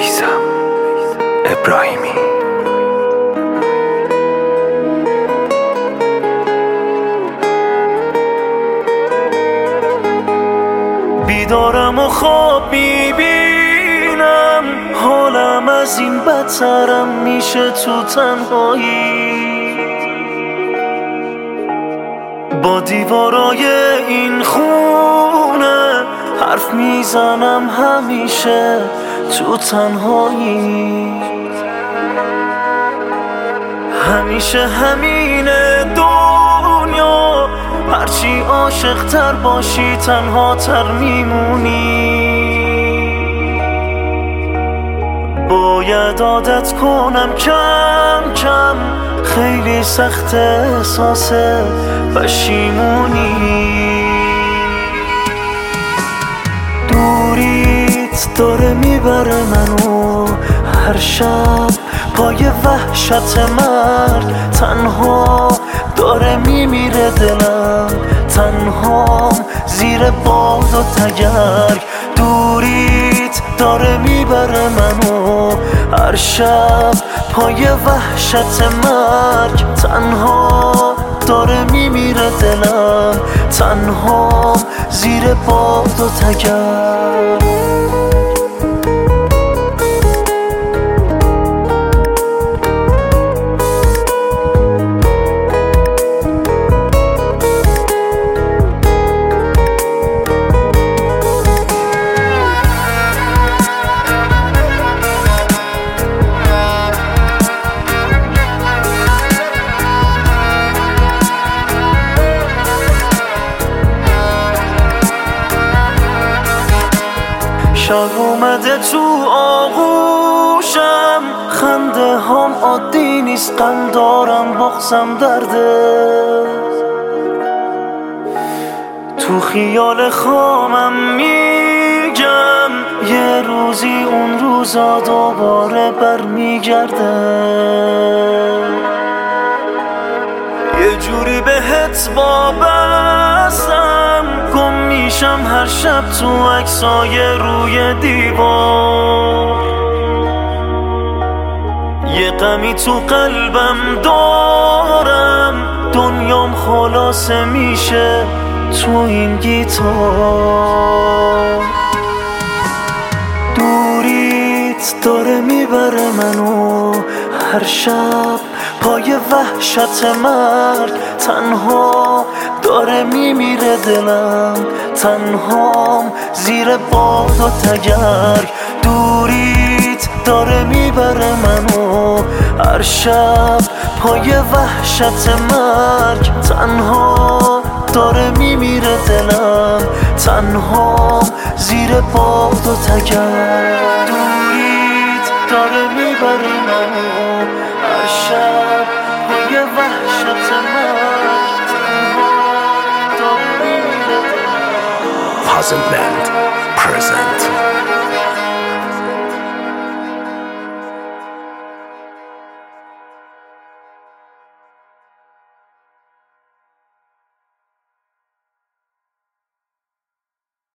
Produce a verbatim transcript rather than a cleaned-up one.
میثم ابراهیمی. بیدارم و خواب میبینم، حالم از این بدترم میشه تو تنهایی. با دیوارای این خونه حرف میزنم همیشه تو تنهایی. همیشه همینه دنیا، هرچی عاشق تر باشی تنها تر میمونی. باید عادت کنم کم کم، خیلی سخت احساس پشیمونی. دوریت داره میبره منو هر شب پای وحشت مرگ. تنها داره میمیره دلم، تنهام زیر باد و تگرگ. دوریت داره میبره منو هر شب پای وحشت مرگ. تنها داره میمیره دلم، تنهام زیر باد و تگرگ. شب اومده تو آغوشم، خنده هم عادی نیست، غم دارم بغزم درده. تو خیال خامم میگم یه روزی اون روزا دوباره برمیگرده. یه جوری بهت وابستم، گم میشم هر شب تو عکسای روی دیوار. یه غمی تو قلبم دارم، دنیام خلاصه میشه تو این گیتار. دوریت داره میبره منو هر شب پای وحشت مرگ. تنها داره میمیره دلم، تنهام زیر باد و تگرگ. دوریت داره میبره منو هر شب پای وحشت مرگ. تنها داره میمیره دلم، تنهام زیر باد و تگرگ. دوریت داره میبره منو هر شب پای وحشت مرگ. تنها داره میمیره دلم. Puzzle Land present